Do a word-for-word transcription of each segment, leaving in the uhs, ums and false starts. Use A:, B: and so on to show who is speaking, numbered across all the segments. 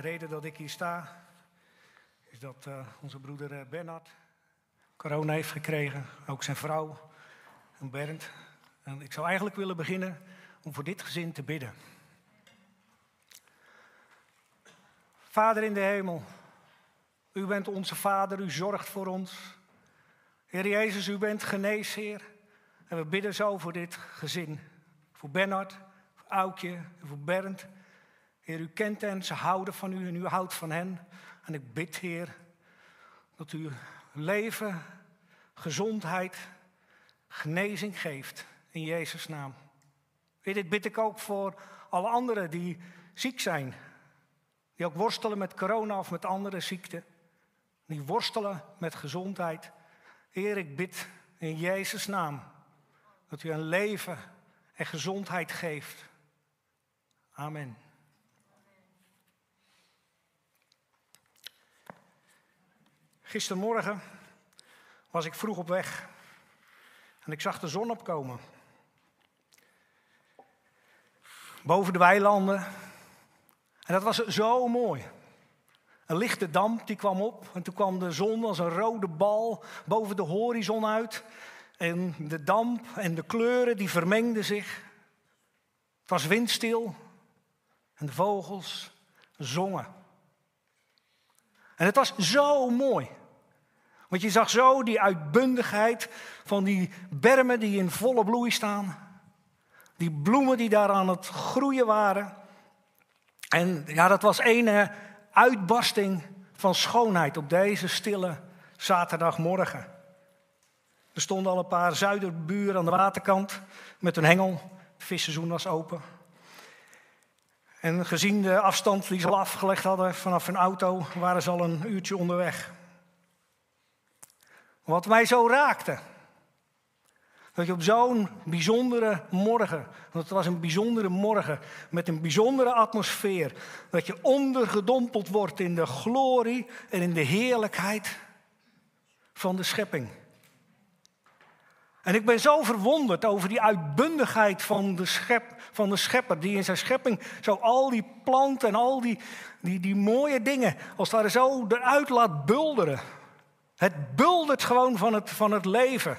A: reden dat ik hier sta is dat uh, onze broeder uh, Bernard corona heeft gekregen. Ook zijn vrouw en Bernd. En ik zou eigenlijk willen beginnen om voor dit gezin te bidden. Vader in de hemel, u bent onze Vader, u zorgt voor ons. Heer Jezus, u bent geneesheer. En we bidden zo voor dit gezin. Voor Bernard, voor Aukje en voor Bernd. Heer, u kent hen, ze houden van u en u houdt van hen. En ik bid, Heer, dat u leven, gezondheid, genezing geeft. In Jezus' naam. Heer, dit bid ik ook voor alle anderen die ziek zijn. Die ook worstelen met corona of met andere ziekten. Die worstelen met gezondheid. Heer, ik bid in Jezus' naam dat u een leven en gezondheid geeft. Amen. Gistermorgen was ik vroeg op weg en ik zag de zon opkomen. Boven de weilanden. En dat was zo mooi. Een lichte damp die kwam op en toen kwam de zon als een rode bal boven de horizon uit. En de damp en de kleuren die vermengden zich. Het was windstil en de vogels zongen. En het was zo mooi. Want je zag zo die uitbundigheid van die bermen die in volle bloei staan. Die bloemen die daar aan het groeien waren. En ja, dat was een uitbarsting van schoonheid op deze stille zaterdagmorgen. Er stonden al een paar zuiderburen aan de waterkant met een hengel. Het visseizoen was open. En gezien de afstand die ze al afgelegd hadden vanaf hun auto, waren ze al een uurtje onderweg. Wat mij zo raakte, dat je op zo'n bijzondere morgen, want het was een bijzondere morgen met een bijzondere atmosfeer, dat je ondergedompeld wordt in de glorie en in de heerlijkheid van de schepping. En ik ben zo verwonderd over die uitbundigheid van de, schep, van de schepper, die in zijn schepping zo al die planten en al die, die, die mooie dingen, als daar zo eruit laat bulderen. Het buldert gewoon van het, van het leven.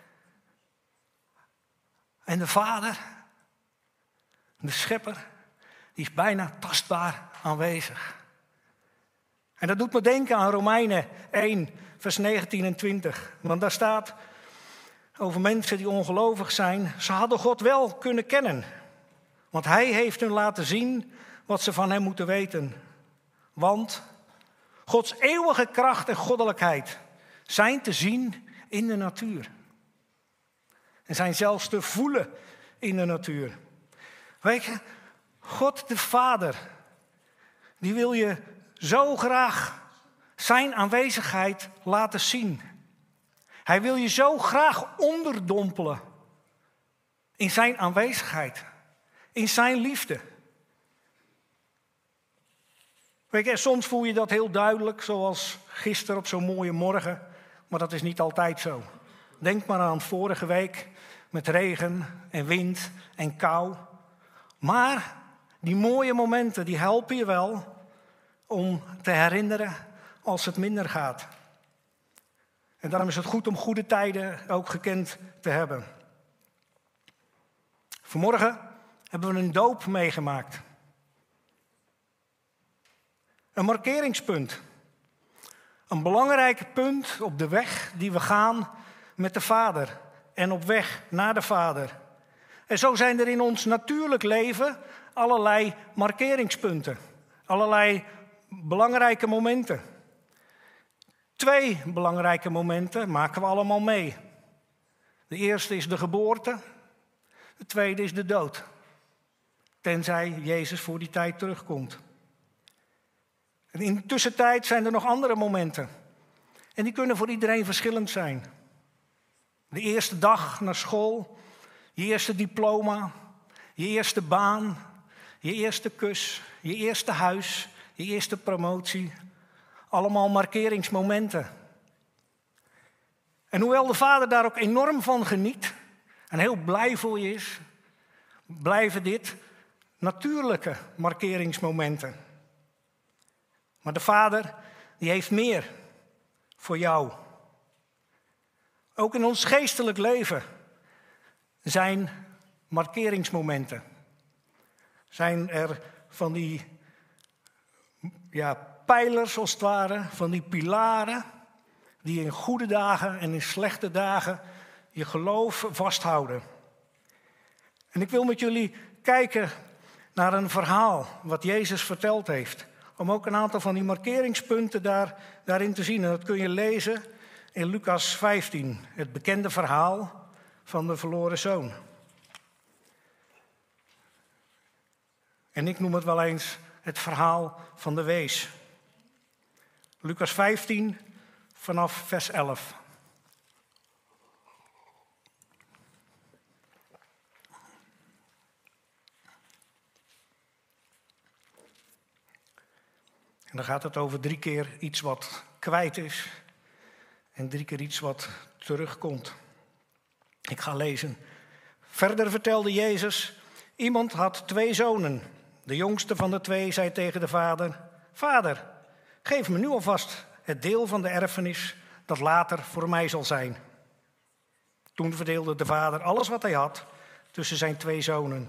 A: En de Vader, de Schepper, die is bijna tastbaar aanwezig. En dat doet me denken aan Romeinen één, vers negentien en twintig. Want daar staat over mensen die ongelovig zijn. Ze hadden God wel kunnen kennen. Want hij heeft hun laten zien wat ze van hem moeten weten. Want Gods eeuwige kracht en goddelijkheid zijn te zien in de natuur. En zijn zelfs te voelen in de natuur. Weet je, God de Vader, die wil je zo graag zijn aanwezigheid laten zien. Hij wil je zo graag onderdompelen in zijn aanwezigheid, in zijn liefde. Weet je, soms voel je dat heel duidelijk, zoals gisteren op zo'n mooie morgen, maar dat is niet altijd zo. Denk maar aan vorige week met regen en wind en kou. Maar die mooie momenten, die helpen je wel om te herinneren als het minder gaat. En daarom is het goed om goede tijden ook gekend te hebben. Vanmorgen hebben we een doop meegemaakt. Een markeringspunt. Een belangrijk punt op de weg die we gaan met de Vader en op weg naar de Vader. En zo zijn er in ons natuurlijk leven allerlei markeringspunten. Allerlei belangrijke momenten. Twee belangrijke momenten maken we allemaal mee. De eerste is de geboorte. De tweede is de dood. Tenzij Jezus voor die tijd terugkomt. En in de tussentijd zijn er nog andere momenten. En die kunnen voor iedereen verschillend zijn. De eerste dag naar school, je eerste diploma, je eerste baan, je eerste kus, je eerste huis, je eerste promotie. Allemaal markeringsmomenten. En hoewel de Vader daar ook enorm van geniet en heel blij voor je is, blijven dit natuurlijke markeringsmomenten. Maar de Vader, die heeft meer voor jou. Ook in ons geestelijk leven zijn markeringsmomenten. Zijn er van die ja, pijlers als het ware, van die pilaren, die in goede dagen en in slechte dagen je geloof vasthouden. En ik wil met jullie kijken naar een verhaal wat Jezus verteld heeft. Om ook een aantal van die markeringspunten daar, daarin te zien. En dat kun je lezen in Lucas vijftien, het bekende verhaal van de verloren zoon. En ik noem het wel eens het verhaal van de wees. Lucas vijftien, vanaf vers elf. En dan gaat het over drie keer iets wat kwijt is en drie keer iets wat terugkomt. Ik ga lezen. Verder vertelde Jezus, iemand had twee zonen. De jongste van de twee zei tegen de vader, Vader, geef me nu alvast het deel van de erfenis dat later voor mij zal zijn. Toen verdeelde de vader alles wat hij had tussen zijn twee zonen.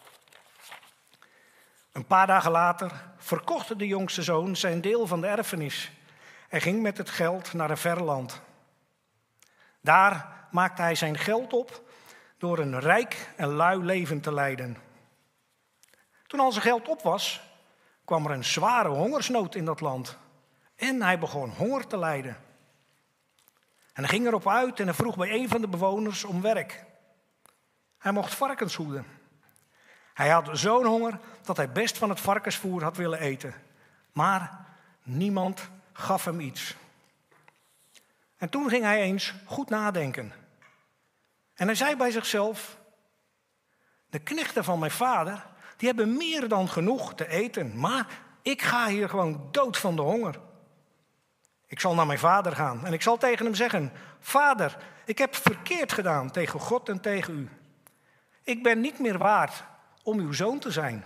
A: Een paar dagen later verkocht de jongste zoon zijn deel van de erfenis en ging met het geld naar een ver land. Daar maakte hij zijn geld op door een rijk en lui leven te leiden. Toen al zijn geld op was, kwam er een zware hongersnood in dat land. En hij begon honger te lijden. En hij ging erop uit en hij vroeg bij een van de bewoners om werk. Hij mocht varkens hoeden. Hij had zo'n honger dat hij best van het varkensvoer had willen eten. Maar niemand gaf hem iets. En toen ging hij eens goed nadenken. En hij zei bij zichzelf, de knechten van mijn vader, die hebben meer dan genoeg te eten. Maar ik ga hier gewoon dood van de honger. Ik zal naar mijn vader gaan en ik zal tegen hem zeggen, Vader, ik heb verkeerd gedaan tegen God en tegen u. Ik ben niet meer waard om uw zoon te zijn.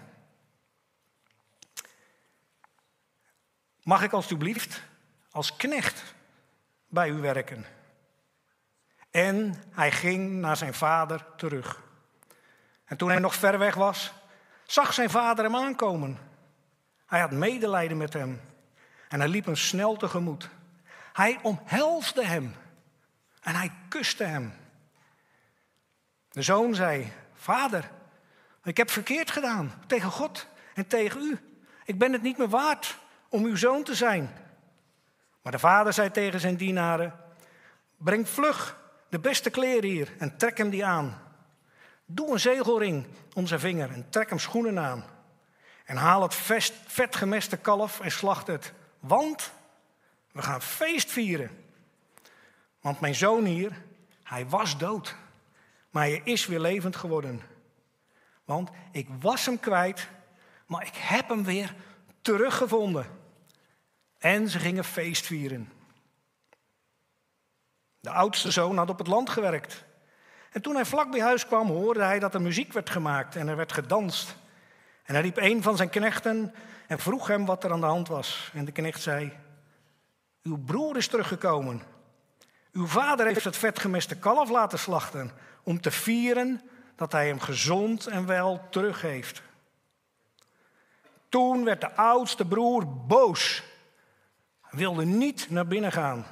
A: Mag ik alstublieft als knecht bij u werken? En hij ging naar zijn vader terug. En toen hij nog ver weg was, zag zijn vader hem aankomen. Hij had medelijden met hem en hij liep hem snel tegemoet. Hij omhelsde hem en hij kuste hem. De zoon zei, Vader, ik heb verkeerd gedaan tegen God en tegen u. Ik ben het niet meer waard om uw zoon te zijn. Maar de vader zei tegen zijn dienaren, breng vlug de beste kleren hier en trek hem die aan. Doe een zegelring om zijn vinger en trek hem schoenen aan. En haal het vest, vetgemeste kalf en slacht het. Want we gaan feest vieren. Want mijn zoon hier, hij was dood. Maar hij is weer levend geworden. Want ik was hem kwijt, maar ik heb hem weer teruggevonden. En ze gingen feest vieren. De oudste zoon had op het land gewerkt. En toen hij vlak bij huis kwam, hoorde hij dat er muziek werd gemaakt en er werd gedanst. En hij riep een van zijn knechten en vroeg hem wat er aan de hand was. En de knecht zei, uw broer is teruggekomen. Uw vader heeft het vetgemeste kalf laten slachten om te vieren dat hij hem gezond en wel terug heeft. Toen werd de oudste broer boos. Hij wilde niet naar binnen gaan.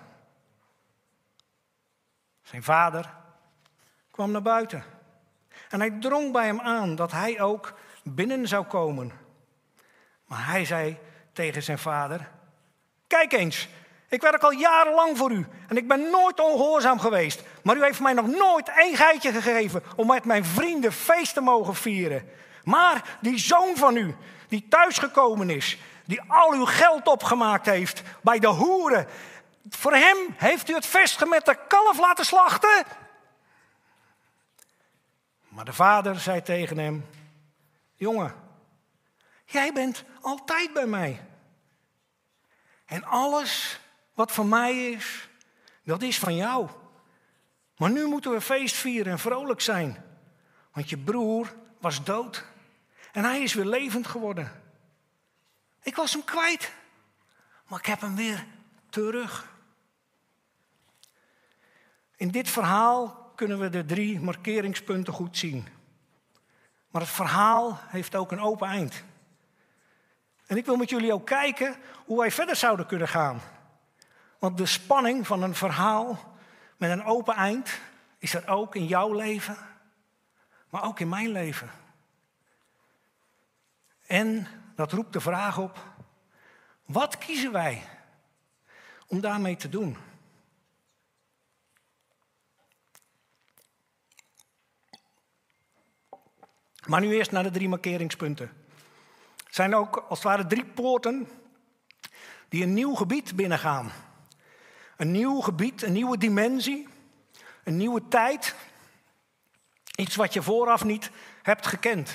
A: Zijn vader kwam naar buiten. En hij drong bij hem aan dat hij ook binnen zou komen. Maar hij zei tegen zijn vader, kijk eens, ik werk al jarenlang voor u en ik ben nooit ongehoorzaam geweest. Maar u heeft mij nog nooit één geitje gegeven om met mijn vrienden feest te mogen vieren. Maar die zoon van u, die thuisgekomen is, die al uw geld opgemaakt heeft bij de hoeren, voor hem heeft u het vestgemette kalf laten slachten? Maar de vader zei tegen hem, jongen, jij bent altijd bij mij. En alles wat van mij is, dat is van jou. Maar nu moeten we feest vieren en vrolijk zijn. Want je broer was dood en hij is weer levend geworden. Ik was hem kwijt, maar ik heb hem weer terug. In dit verhaal kunnen we de drie markeringspunten goed zien. Maar het verhaal heeft ook een open eind. En ik wil met jullie ook kijken hoe wij verder zouden kunnen gaan. Want de spanning van een verhaal met een open eind is er ook in jouw leven, maar ook in mijn leven. En dat roept de vraag op, wat kiezen wij om daarmee te doen? Maar nu eerst naar de drie markeringspunten. Het zijn ook als het ware drie poorten die een nieuw gebied binnengaan. Een nieuw gebied, een nieuwe dimensie, een nieuwe tijd. Iets wat je vooraf niet hebt gekend.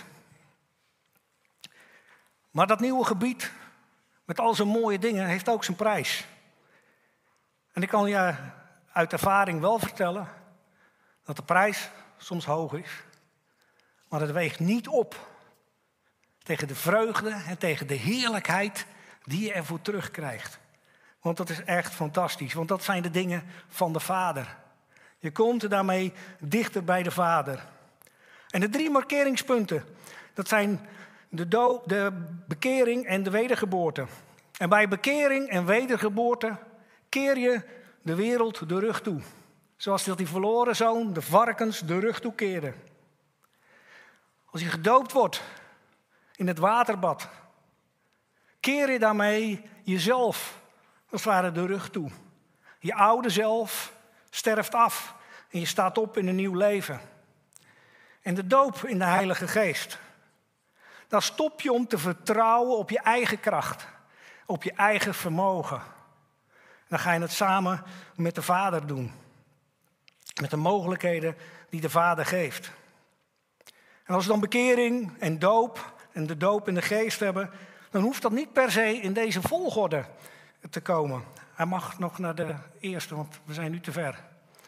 A: Maar dat nieuwe gebied, met al zijn mooie dingen, heeft ook zijn prijs. En ik kan je uit ervaring wel vertellen dat de prijs soms hoog is. Maar het weegt niet op tegen de vreugde en tegen de heerlijkheid die je ervoor terugkrijgt. Want dat is echt fantastisch, want dat zijn de dingen van de Vader. Je komt er daarmee dichter bij de Vader. En de drie markeringspunten, dat zijn de, do- de bekering en de wedergeboorte. En bij bekering en wedergeboorte keer je de wereld de rug toe. Zoals dat die verloren zoon de varkens de rug toe keerde. Als je gedoopt wordt in het waterbad, keer je daarmee jezelf als het ware de rug toe. Je oude zelf sterft af en je staat op in een nieuw leven. En de doop in de Heilige Geest, dan stop je om te vertrouwen op je eigen kracht, op je eigen vermogen. Dan ga je het samen met de Vader doen. Met de mogelijkheden die de Vader geeft. En als we dan bekering en doop en de doop in de geest hebben, dan hoeft dat niet per se in deze volgorde te komen. Hij mag nog naar de eerste, want we zijn nu te ver.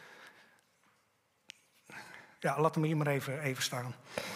A: Ja, laat hem hier maar even, even staan.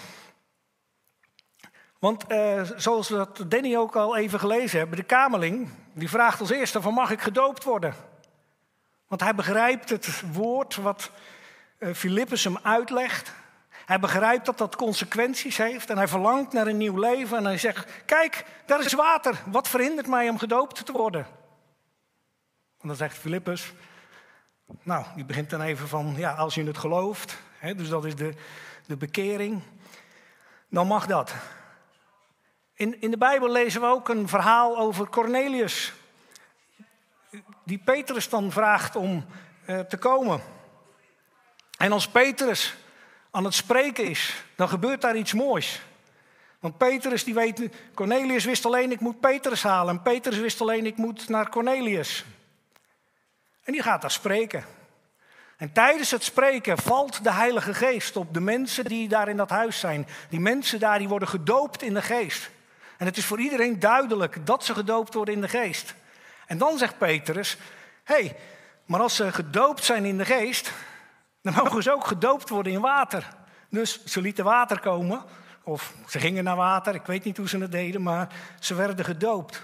A: Want eh, zoals we dat Danny ook al even gelezen hebben, de kamerling, die vraagt als eerste van mag ik gedoopt worden? Want hij begrijpt het woord wat uh, Filippus hem uitlegt. Hij begrijpt dat dat consequenties heeft en hij verlangt naar een nieuw leven. En hij zegt, kijk, daar is water. Wat verhindert mij om gedoopt te worden? En dan zegt Filippus, nou, die begint dan even van, ja, als je het gelooft, hè, dus dat is de, de bekering, dan mag dat. In, in de Bijbel lezen we ook een verhaal over Cornelius, die Petrus dan vraagt om uh, te komen. En als Petrus aan het spreken is, dan gebeurt daar iets moois. Want Petrus, die weet, Cornelius wist alleen, ik moet Petrus halen. En Petrus wist alleen, ik moet naar Cornelius. En die gaat daar spreken. En tijdens het spreken valt de Heilige Geest op de mensen die daar in dat huis zijn. Die mensen daar, die worden gedoopt in de geest. En het is voor iedereen duidelijk dat ze gedoopt worden in de geest. En dan zegt Petrus, hé, hey, maar als ze gedoopt zijn in de geest, dan mogen ze ook gedoopt worden in water. Dus ze lieten water komen, of ze gingen naar water, ik weet niet hoe ze het deden, maar ze werden gedoopt.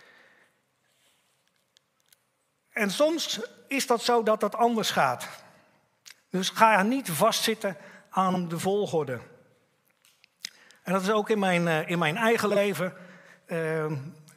A: En soms is dat zo dat dat anders gaat. Dus ga niet vastzitten aan de volgorde. En dat is ook in mijn, in mijn eigen leven. Uh,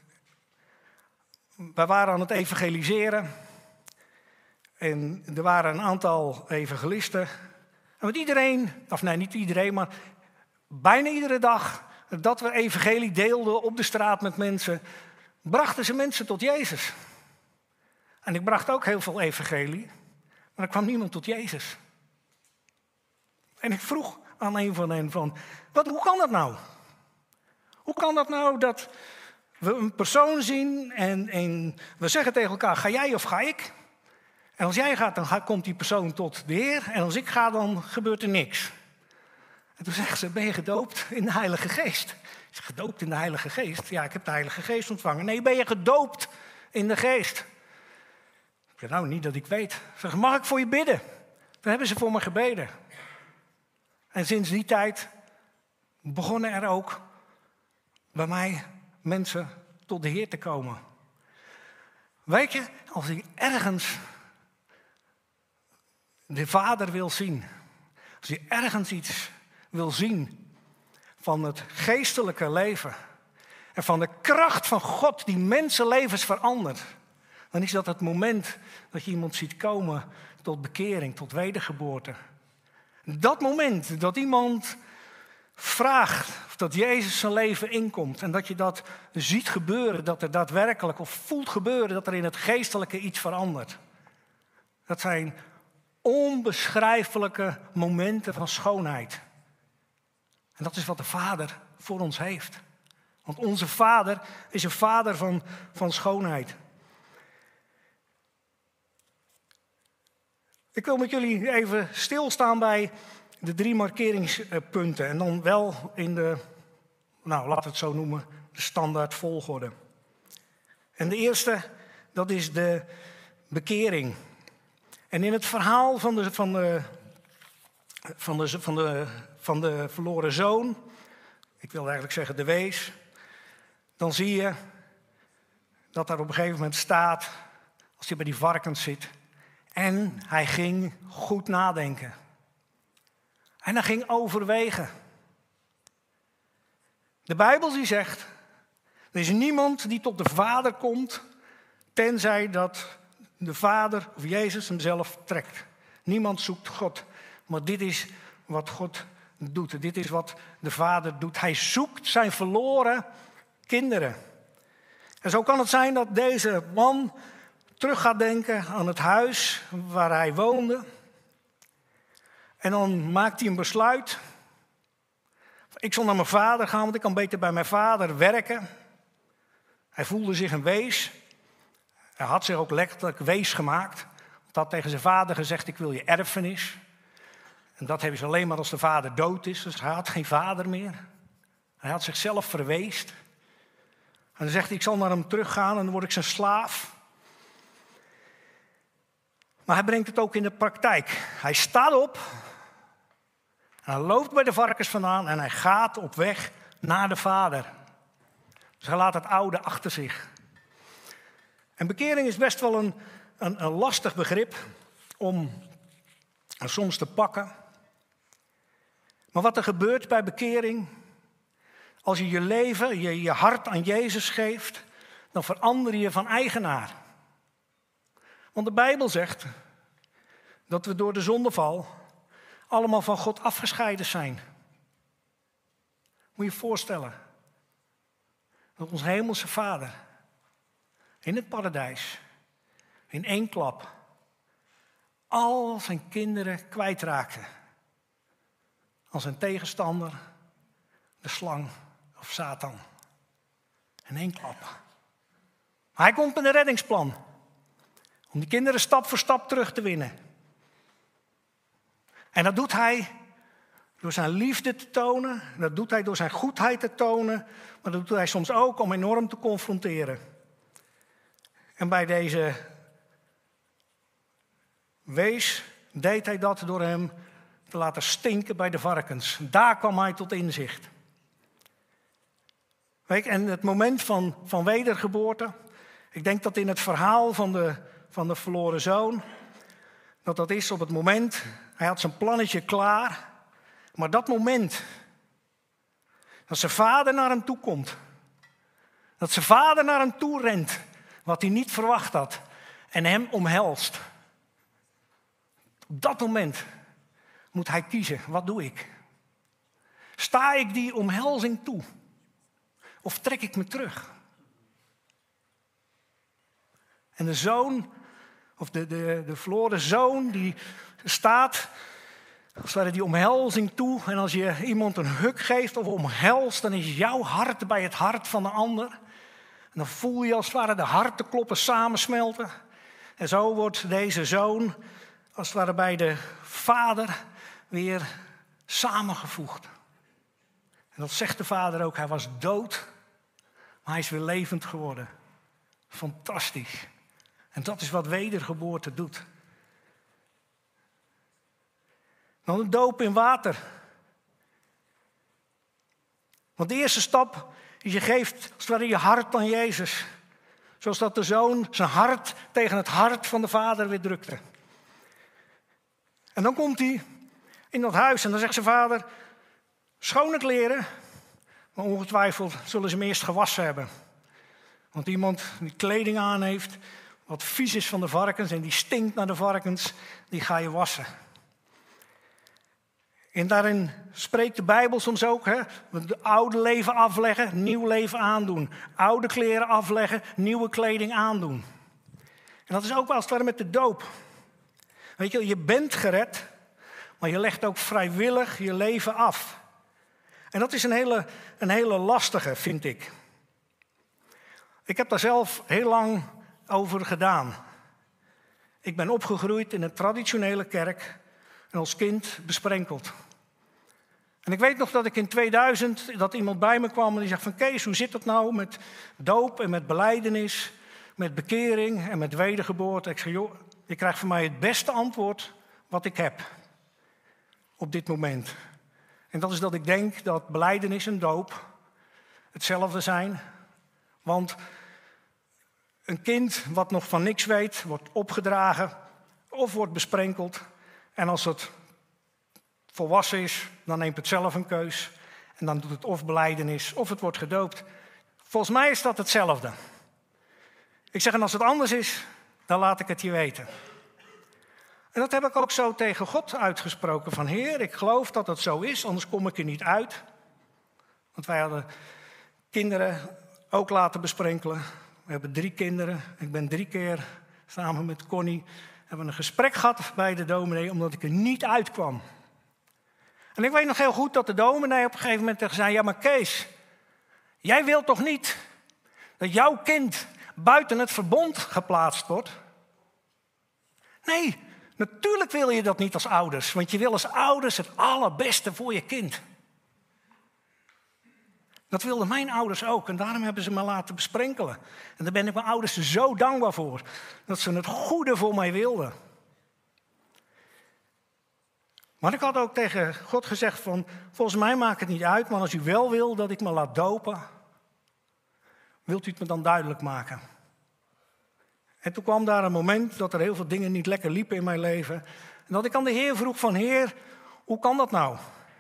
A: wij waren aan het evangeliseren. En er waren een aantal evangelisten. En met iedereen, of nee, niet iedereen, maar bijna iedere dag dat we evangelie deelden op de straat met mensen, brachten ze mensen tot Jezus. En ik bracht ook heel veel evangelie, maar er kwam niemand tot Jezus. En ik vroeg aan een van hen van, wat, hoe kan dat nou? Hoe kan dat nou dat we een persoon zien en, en we zeggen tegen elkaar, ga jij of ga ik? En als jij gaat, dan gaat, komt die persoon tot de Heer. En als ik ga, dan gebeurt er niks. En toen zegt ze, ben je gedoopt in de Heilige Geest? Ik zeg, gedoopt in de Heilige Geest? Ja, ik heb de Heilige Geest ontvangen. Nee, ben je gedoopt in de Geest? Ik zeg, nou, niet dat ik weet. Ik zeg, mag ik voor je bidden? Toen hebben ze voor me gebeden. En sinds die tijd begonnen er ook bij mij mensen tot de Heer te komen. Weet je, als hij ergens de Vader wil zien, als hij ergens iets wil zien van het geestelijke leven en van de kracht van God die mensenlevens verandert, dan is dat het moment dat je iemand ziet komen tot bekering, tot wedergeboorte. Dat moment dat iemand vraagt of dat Jezus zijn leven inkomt en dat je dat ziet gebeuren, dat er daadwerkelijk of voelt gebeuren, dat er in het geestelijke iets verandert. Dat zijn onbeschrijfelijke momenten van schoonheid. En dat is wat de Vader voor ons heeft. Want onze Vader is een Vader van, van schoonheid. Ik wil met jullie even stilstaan bij de drie markeringspunten. En dan wel in de, nou laten we het zo noemen, de standaard volgorde. En de eerste, dat is de bekering. En in het verhaal van de, van de, van de, van de, van de verloren zoon, ik wil eigenlijk zeggen de wees, dan zie je dat daar op een gegeven moment staat, als hij bij die varkens zit, en hij ging goed nadenken. En hij ging overwegen. De Bijbel die zegt, er is niemand die tot de Vader komt, tenzij dat de Vader of Jezus hem zelf trekt. Niemand zoekt God, maar dit is wat God doet. Dit is wat de Vader doet. Hij zoekt zijn verloren kinderen. En zo kan het zijn dat deze man terug gaat denken aan het huis waar hij woonde. En dan maakt hij een besluit. Ik zal naar mijn vader gaan, want ik kan beter bij mijn vader werken. Hij voelde zich een wees. Hij had zich ook letterlijk wees gemaakt. Hij had tegen zijn vader gezegd, ik wil je erfenis. En dat hebben ze alleen maar als de vader dood is. Dus hij had geen vader meer. Hij had zichzelf verweest. En dan zegt hij, ik zal naar hem teruggaan en dan word ik zijn slaaf. Maar hij brengt het ook in de praktijk. Hij staat op. Hij loopt bij de varkens vandaan en hij gaat op weg naar de Vader. Dus hij laat het oude achter zich. En bekering is best wel een, een, een lastig begrip om soms te pakken. Maar wat er gebeurt bij bekering, als je je leven, je, je hart aan Jezus geeft, dan verander je van eigenaar. Want de Bijbel zegt dat we door de zondeval allemaal van God afgescheiden zijn. Moet je je voorstellen dat onze hemelse Vader in het paradijs in één klap al zijn kinderen kwijtraakte. Als een tegenstander, de slang of Satan. In één klap. Maar hij komt met een reddingsplan. Om die kinderen stap voor stap terug te winnen. En dat doet hij door zijn liefde te tonen. Dat doet hij door zijn goedheid te tonen. Maar dat doet hij soms ook om enorm te confronteren. En bij deze wees deed hij dat door hem te laten stinken bij de varkens. Daar kwam hij tot inzicht. Weet je, en het moment van, van wedergeboorte. Ik denk dat in het verhaal van de, van de verloren zoon. Dat dat is op het moment. Hij had zijn plannetje klaar. Maar dat moment. Dat zijn vader naar hem toe komt. Dat zijn vader naar hem toe rent. Wat hij niet verwacht had. En hem omhelst. Op dat moment moet hij kiezen. Wat doe ik? Sta ik die omhelzing toe? Of trek ik me terug? En de zoon, of de, de, de verloren zoon, die staat als het ware die omhelzing toe. En als je iemand een huk geeft of omhelst, dan is jouw hart bij het hart van de ander. En dan voel je als het ware de hartenkloppen samensmelten. En zo wordt deze zoon als het ware bij de vader weer samengevoegd. En dat zegt de vader ook. Hij was dood, maar hij is weer levend geworden. Fantastisch. En dat is wat wedergeboorte doet. Dan een doop in water. Want de eerste stap is je geeft als het ware je hart aan Jezus. Zoals dat de zoon zijn hart tegen het hart van de vader weer drukte. En dan komt hij in dat huis en dan zegt zijn vader, schone kleren, maar ongetwijfeld zullen ze hem eerst gewassen hebben. Want iemand die kleding aan heeft, wat vies is van de varkens en die stinkt naar de varkens, die ga je wassen. En daarin spreekt de Bijbel soms ook, hè, het oude leven afleggen, nieuw leven aandoen. Oude kleren afleggen, nieuwe kleding aandoen. En dat is ook wel als het ware met de doop. Weet je, je bent gered, maar je legt ook vrijwillig je leven af. En dat is een hele, een hele lastige, vind ik. Ik heb daar zelf heel lang over gedaan. Ik ben opgegroeid in een traditionele kerk en als kind besprenkeld. En ik weet nog dat ik in tweeduizend, dat iemand bij me kwam en die zegt van Kees, hoe zit het nou met doop en met belijdenis, met bekering en met wedergeboorte? Ik zeg, joh, je krijgt van mij het beste antwoord wat ik heb op dit moment. En dat is dat ik denk dat belijdenis en doop hetzelfde zijn. Want een kind wat nog van niks weet, wordt opgedragen of wordt besprenkeld. En als het volwassen is, dan neemt het zelf een keus. En dan doet het of belijdenis of het wordt gedoopt. Volgens mij is dat hetzelfde. Ik zeg, en als het anders is, dan laat ik het je weten. En dat heb ik ook zo tegen God uitgesproken. Van Heer, ik geloof dat het zo is, anders kom ik er niet uit. Want wij hadden kinderen ook laten besprenkelen. We hebben drie kinderen. Ik ben drie keer samen met Connie hebben een gesprek gehad bij de dominee, omdat ik er niet uitkwam. En ik weet nog heel goed dat de dominee op een gegeven moment tegen zei, ja maar Kees, jij wilt toch niet dat jouw kind buiten het verbond geplaatst wordt? Nee, natuurlijk wil je dat niet als ouders, want je wil als ouders het allerbeste voor je kind. Dat wilden mijn ouders ook en daarom hebben ze me laten besprenkelen. En daar ben ik mijn ouders zo dankbaar voor, dat ze het goede voor mij wilden. Maar ik had ook tegen God gezegd van, volgens mij maakt het niet uit, maar als u wel wil dat ik me laat dopen, wilt u het me dan duidelijk maken? En toen kwam daar een moment dat er heel veel dingen niet lekker liepen in mijn leven. En dat ik aan de Heer vroeg van, Heer, hoe kan dat nou?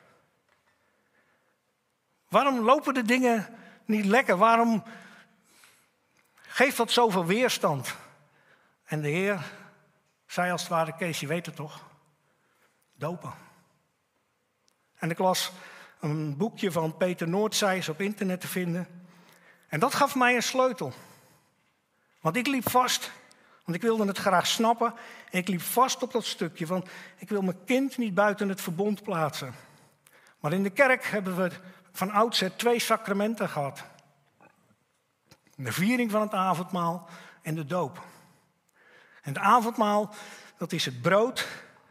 A: Waarom lopen de dingen niet lekker? Waarom geeft dat zoveel weerstand? En de Heer zei als het ware, Kees, je weet het toch? Dopen. En ik las een boekje van Peter Noordzijs op internet te vinden. En dat gaf mij een sleutel. Want ik liep vast, want ik wilde het graag snappen. En ik liep vast op dat stukje van, ik wil mijn kind niet buiten het verbond plaatsen. Maar in de kerk hebben we van oudsher twee sacramenten gehad. De viering van het avondmaal en de doop. En het avondmaal, dat is het brood.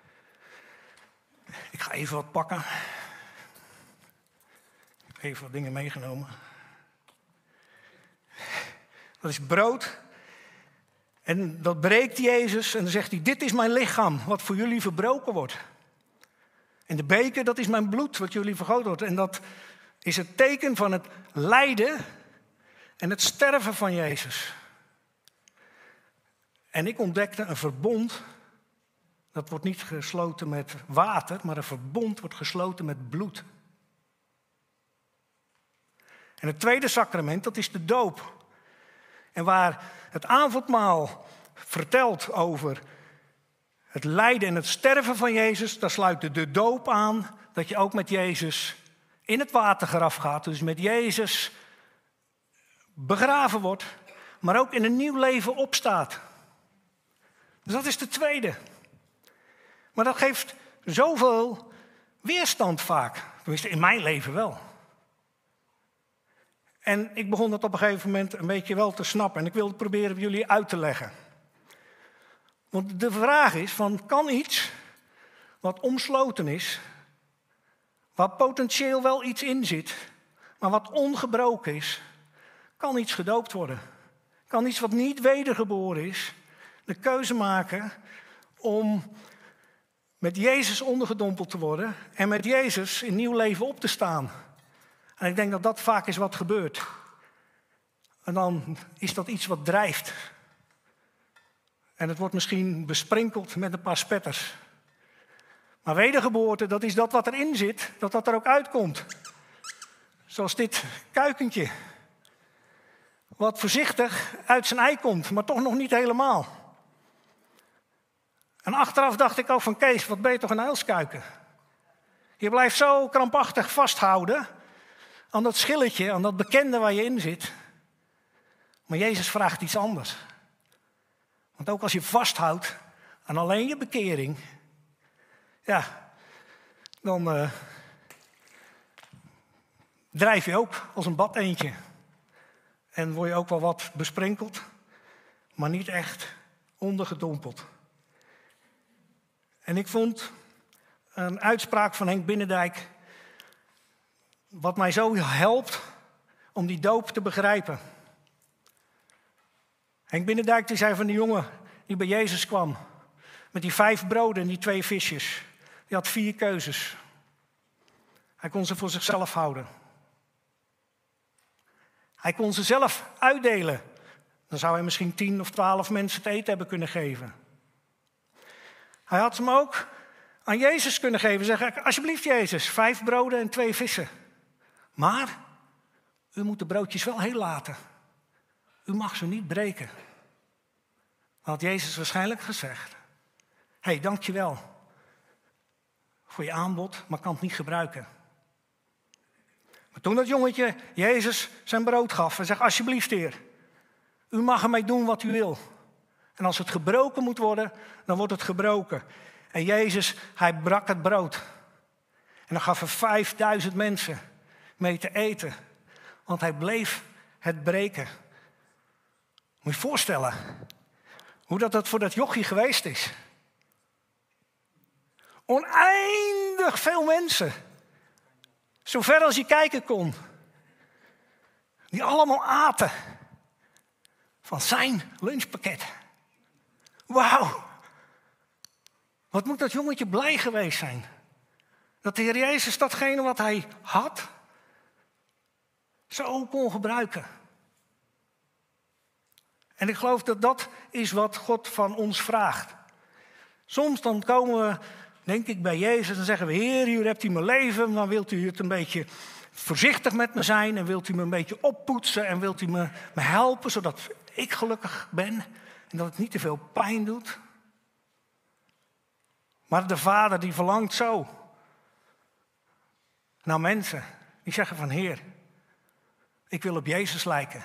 A: Ik ga even wat pakken. Even wat dingen meegenomen. Dat is brood. En dat breekt Jezus en dan zegt hij, dit is mijn lichaam wat voor jullie verbroken wordt. En de beker, dat is mijn bloed wat jullie vergoten wordt. En dat is het teken van het lijden en het sterven van Jezus. En ik ontdekte een verbond. Dat wordt niet gesloten met water, maar een verbond wordt gesloten met bloed. En het tweede sacrament, dat is de doop. En waar het avondmaal vertelt over het lijden en het sterven van Jezus, daar sluit de doop aan dat je ook met Jezus in het watergraf gaat. Dus met Jezus begraven wordt, maar ook in een nieuw leven opstaat. Dus dat is de tweede. Maar dat geeft zoveel weerstand vaak. Tenminste, in mijn leven wel. En ik begon dat op een gegeven moment een beetje wel te snappen. En ik wilde proberen jullie uit te leggen. Want de vraag is van, kan iets wat omsloten is, waar potentieel wel iets in zit, maar wat ongebroken is, kan iets gedoopt worden? Kan iets wat niet wedergeboren is, de keuze maken om met Jezus ondergedompeld te worden en met Jezus in nieuw leven op te staan? En ik denk dat dat vaak is wat gebeurt. En dan is dat iets wat drijft. En het wordt misschien besprenkeld met een paar spetters. Maar wedergeboorte, dat is dat wat erin zit, dat dat er ook uitkomt. Zoals dit kuikentje. Wat voorzichtig uit zijn ei komt, maar toch nog niet helemaal. En achteraf dacht ik ook van Kees, wat ben je toch een uilskuiken. Je blijft zo krampachtig vasthouden aan dat schilletje, aan dat bekende waar je in zit. Maar Jezus vraagt iets anders. Want ook als je vasthoudt aan alleen je bekering, ja, dan uh, drijf je ook als een badeentje. En word je ook wel wat besprenkeld, maar niet echt ondergedompeld. En ik vond een uitspraak van Henk Binnendijk, wat mij zo helpt om die doop te begrijpen. Henk Binnendijk die zei van die jongen die bij Jezus kwam, met die vijf broden en die twee visjes. Die had vier keuzes. Hij kon ze voor zichzelf houden. Hij kon ze zelf uitdelen. Dan zou hij misschien tien of twaalf mensen te eten hebben kunnen geven. Hij had hem ook aan Jezus kunnen geven. Zeggen, alsjeblieft Jezus, vijf broden en twee vissen. Maar u moet de broodjes wel heel laten. U mag ze niet breken. Dan had Jezus waarschijnlijk gezegd. Hé, hey, dankjewel voor je aanbod, maar kan het niet gebruiken. Maar toen dat jongetje Jezus zijn brood gaf en zegt, alsjeblieft heer, u mag ermee doen wat u wil. En als het gebroken moet worden, dan wordt het gebroken. En Jezus, hij brak het brood. En dan gaf er vijfduizend mensen mee te eten. Want hij bleef het breken. Moet je je voorstellen hoe dat, dat voor dat jochie geweest is. Oneindig veel mensen. Zover als je kijken kon. Die allemaal aten van zijn lunchpakket. Wauw. Wat moet dat jongetje blij geweest zijn. Dat de Heer Jezus datgene wat hij had, zo kon gebruiken. En ik geloof dat dat is wat God van ons vraagt. Soms dan komen we, denk ik, bij Jezus en zeggen we, Heer, hier hebt u mijn leven, dan wilt u het een beetje voorzichtig met me zijn en wilt u me een beetje oppoetsen en wilt u me, me helpen, zodat ik gelukkig ben en dat het niet te veel pijn doet. Maar de Vader die verlangt zo naar mensen die zeggen van, Heer, ik wil op Jezus lijken.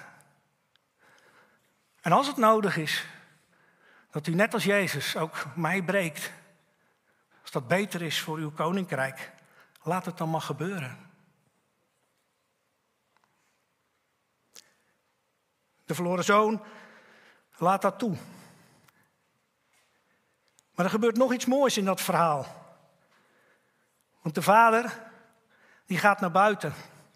A: En als het nodig is, dat u net als Jezus ook mij breekt, als dat beter is voor uw koninkrijk, laat het dan maar gebeuren. De verloren zoon laat dat toe. Maar er gebeurt nog iets moois in dat verhaal. Want de vader, die gaat naar buiten.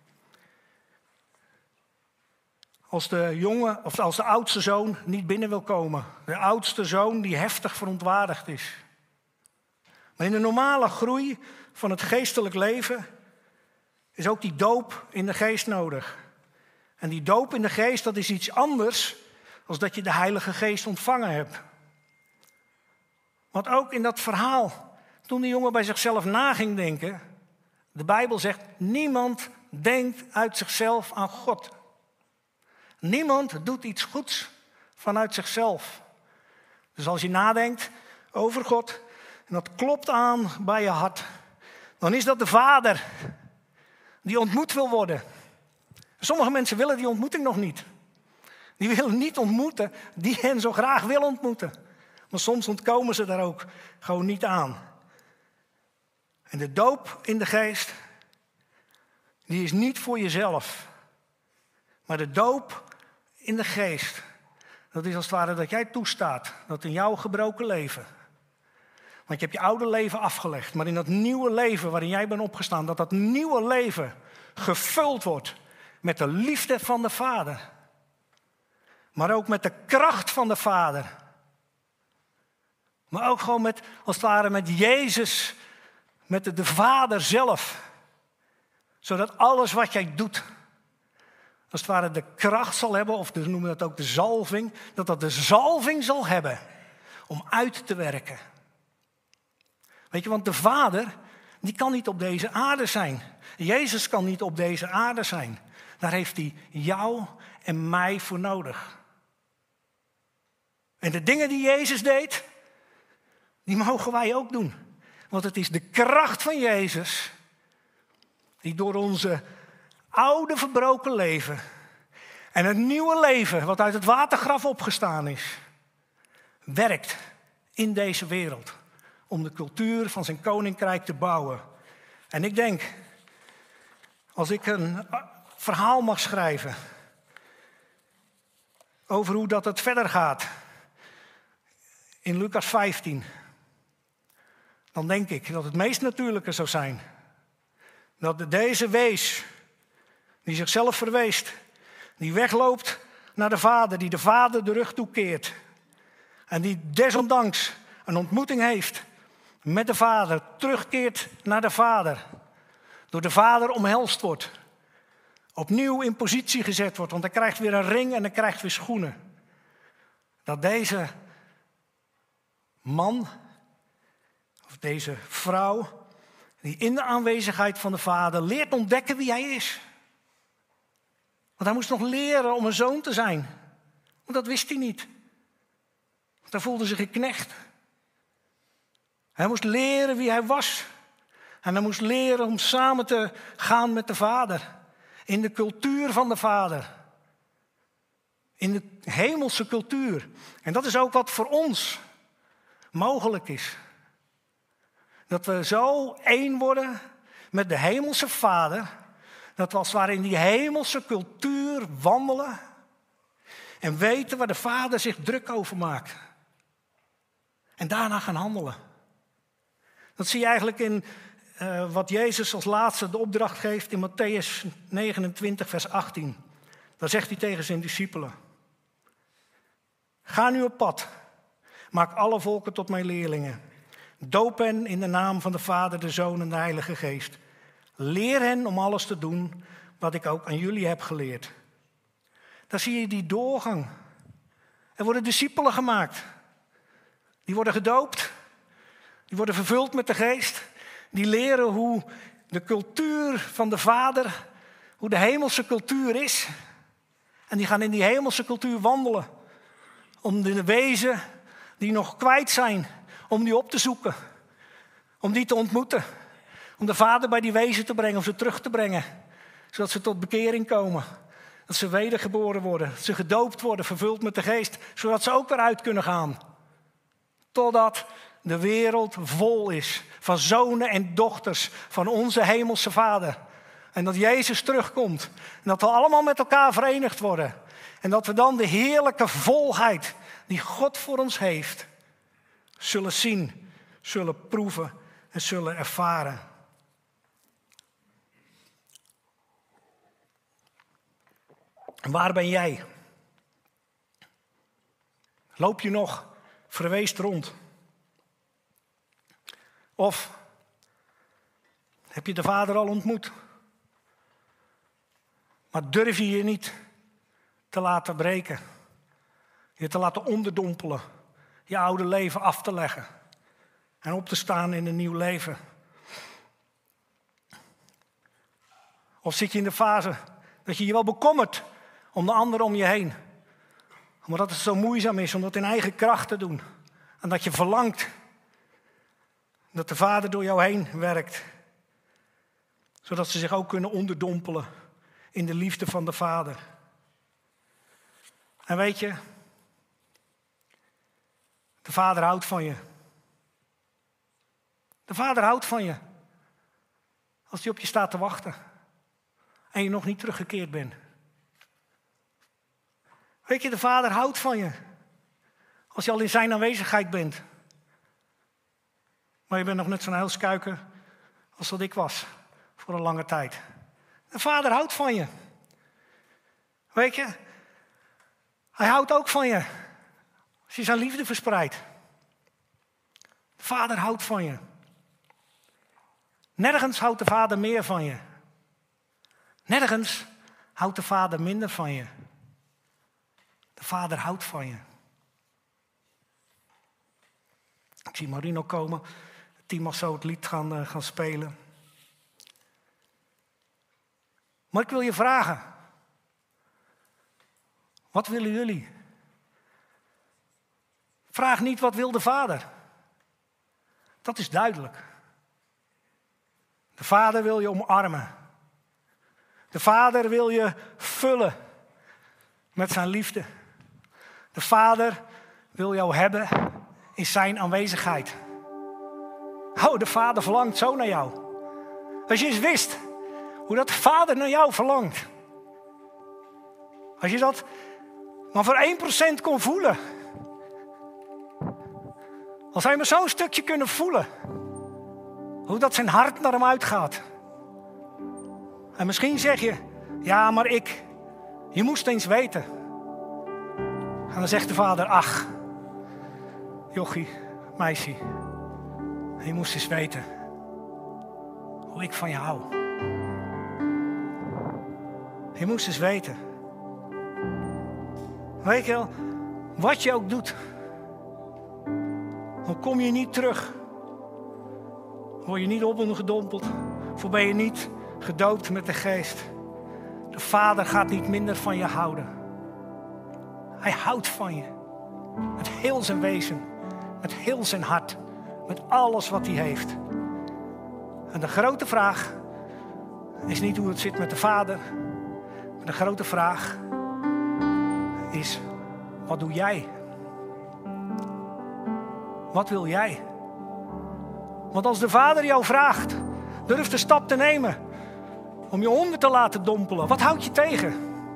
A: Als de jongen, of als de oudste zoon niet binnen wil komen. De oudste zoon die heftig verontwaardigd is. Maar in de normale groei van het geestelijk leven is ook die doop in de geest nodig. En die doop in de geest, dat is iets anders dan dat je de Heilige Geest ontvangen hebt. Want ook in dat verhaal, toen die jongen bij zichzelf na ging denken, de Bijbel zegt, niemand denkt uit zichzelf aan God. Niemand doet iets goeds vanuit zichzelf. Dus als je nadenkt over God, en dat klopt aan bij je hart, dan is dat de Vader die ontmoet wil worden. Sommige mensen willen die ontmoeting nog niet. Die willen niet ontmoeten die hen zo graag wil ontmoeten. Maar soms ontkomen ze daar ook gewoon niet aan. En de doop in de geest, die is niet voor jezelf. Maar de doop in de geest, dat is als het ware dat jij toestaat, dat in jouw gebroken leven. Want je hebt je oude leven afgelegd, maar in dat nieuwe leven waarin jij bent opgestaan, dat dat nieuwe leven gevuld wordt met de liefde van de Vader. Maar ook met de kracht van de Vader. Maar ook gewoon met, als het ware, met Jezus, met de, de Vader zelf. Zodat alles wat jij doet, als het ware de kracht zal hebben, of we noemen dat ook de zalving, dat dat de zalving zal hebben om uit te werken. Weet je, want de Vader, die kan niet op deze aarde zijn. Jezus kan niet op deze aarde zijn. Daar heeft hij jou en mij voor nodig. En de dingen die Jezus deed, die mogen wij ook doen. Want het is de kracht van Jezus die door onze oude verbroken leven en het nieuwe leven wat uit het watergraf opgestaan is, werkt in deze wereld om de cultuur van zijn koninkrijk te bouwen. En ik denk, als ik een verhaal mag schrijven over hoe dat het verder gaat in Lucas vijftien, dan denk ik dat het meest natuurlijke zou zijn dat deze wees, die zichzelf verweest, die wegloopt naar de Vader, die de Vader de rug toekeert en die desondanks een ontmoeting heeft met de Vader, terugkeert naar de Vader, door de Vader omhelst wordt, opnieuw in positie gezet wordt, want hij krijgt weer een ring en hij krijgt weer schoenen. Dat deze man, of deze vrouw, die in de aanwezigheid van de Vader leert ontdekken wie hij is. Want hij moest nog leren om een zoon te zijn. Want dat wist hij niet. Want hij voelde zich een knecht. Hij moest leren wie hij was. En hij moest leren om samen te gaan met de Vader. In de cultuur van de Vader. In de hemelse cultuur. En dat is ook wat voor ons mogelijk is. Dat we zo één worden met de hemelse Vader. Dat we als het ware in die hemelse cultuur wandelen. En weten waar de Vader zich druk over maakt. En daarna gaan handelen. Dat zie je eigenlijk in uh, wat Jezus als laatste de opdracht geeft in Matthäus negenentwintig vers achttien. Daar zegt hij tegen zijn discipelen. Ga nu op pad. Maak alle volken tot mijn leerlingen. Doop hen in de naam van de Vader, de Zoon en de Heilige Geest. Leer hen om alles te doen wat ik ook aan jullie heb geleerd. Daar zie je die doorgang. Er worden discipelen gemaakt. Die worden gedoopt. Die worden vervuld met de Geest. Die leren hoe de cultuur van de Vader, hoe de hemelse cultuur is. En die gaan in die hemelse cultuur wandelen. Om de wezen die nog kwijt zijn, om die op te zoeken. Om die te ontmoeten. Om de Vader bij die wezen te brengen, om ze terug te brengen. Zodat ze tot bekering komen. Dat ze wedergeboren worden. Dat ze gedoopt worden, vervuld met de Geest. Zodat ze ook weer uit kunnen gaan. Totdat de wereld vol is van zonen en dochters van onze hemelse Vader. En dat Jezus terugkomt. En dat we allemaal met elkaar verenigd worden. En dat we dan de heerlijke volheid die God voor ons heeft, zullen zien, zullen proeven en zullen ervaren. En waar ben jij? Loop je nog verweest rond? Of heb je de Vader al ontmoet? Maar durf je je niet te laten breken? Je te laten onderdompelen? Je oude leven af te leggen? En op te staan in een nieuw leven? Of zit je in de fase dat je je wel bekommert om de anderen om je heen? Omdat het zo moeizaam is om dat in eigen kracht te doen. En dat je verlangt dat de Vader door jou heen werkt. Zodat ze zich ook kunnen onderdompelen in de liefde van de Vader. En weet je, de Vader houdt van je. De Vader houdt van je. Als hij op je staat te wachten. En je nog niet teruggekeerd bent. Weet je, de Vader houdt van je. Als je al in zijn aanwezigheid bent. Maar je bent nog net zo'n huilskuiker als dat ik was. Voor een lange tijd. De Vader houdt van je. Weet je, hij houdt ook van je. Als je zijn liefde verspreidt. De Vader houdt van je. Nergens houdt de Vader meer van je. Nergens Houdt de Vader minder van je? De Vader houdt van je. Ik zie Marino komen. Het team mag zo het lied gaan, uh, gaan spelen. Maar ik wil je vragen. Wat willen jullie? Vraag niet wat wil de Vader. Dat is duidelijk. De Vader wil je omarmen. De Vader wil je vullen met zijn liefde. De Vader wil jou hebben in zijn aanwezigheid. Oh, de Vader verlangt zo naar jou. Als je eens wist hoe dat de Vader naar jou verlangt. Als je dat maar voor één procent kon voelen. Als hij maar zo'n stukje kunnen voelen. Hoe dat zijn hart naar hem uitgaat. En misschien zeg je, ja, maar ik, je moest eens weten. En dan zegt de Vader, ach, jochie, meisje, je moest eens weten hoe ik van je hou. Je moest eens weten. Weet je wel, wat je ook doet, dan kom je niet terug. Word je niet op en gedompeld, of ben je niet gedoopt met de geest. De Vader gaat niet minder van je houden. Hij houdt van je. Met heel zijn wezen. Met heel zijn hart. Met alles wat hij heeft. En de grote vraag is niet hoe het zit met de Vader. Maar de grote vraag is, wat doe jij? Wat wil jij? Want als de Vader jou vraagt, durf de stap te nemen om je onder te laten dompelen. Wat houdt je tegen?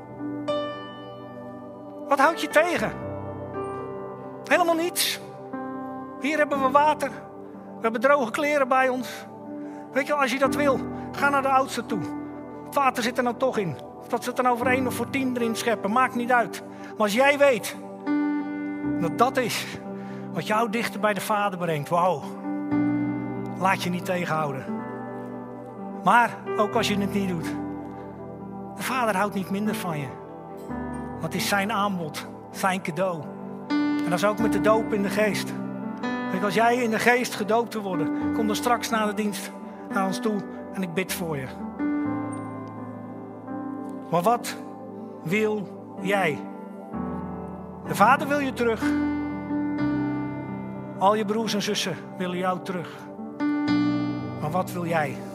A: Wat houdt je tegen? Helemaal niets. Hier hebben we water. We hebben droge kleren bij ons. Weet je, als je dat wil, ga naar de oudste toe. Het water zit er nou toch in. Of dat ze het er nou voor één of voor tien erin scheppen, maakt niet uit. Maar als jij weet dat dat is wat jou dichter bij de Vader brengt, wauw. Laat je niet tegenhouden. Maar ook als je het niet doet. De Vader houdt niet minder van je. Want het is zijn aanbod. Zijn cadeau. En dat is ook met de doop in de geest. Kijk, als jij in de geest gedoopt wil worden, kom dan straks na de dienst naar ons toe en ik bid voor je. Maar wat wil jij? De Vader wil je terug. Al je broers en zussen willen jou terug. Maar wat wil jij?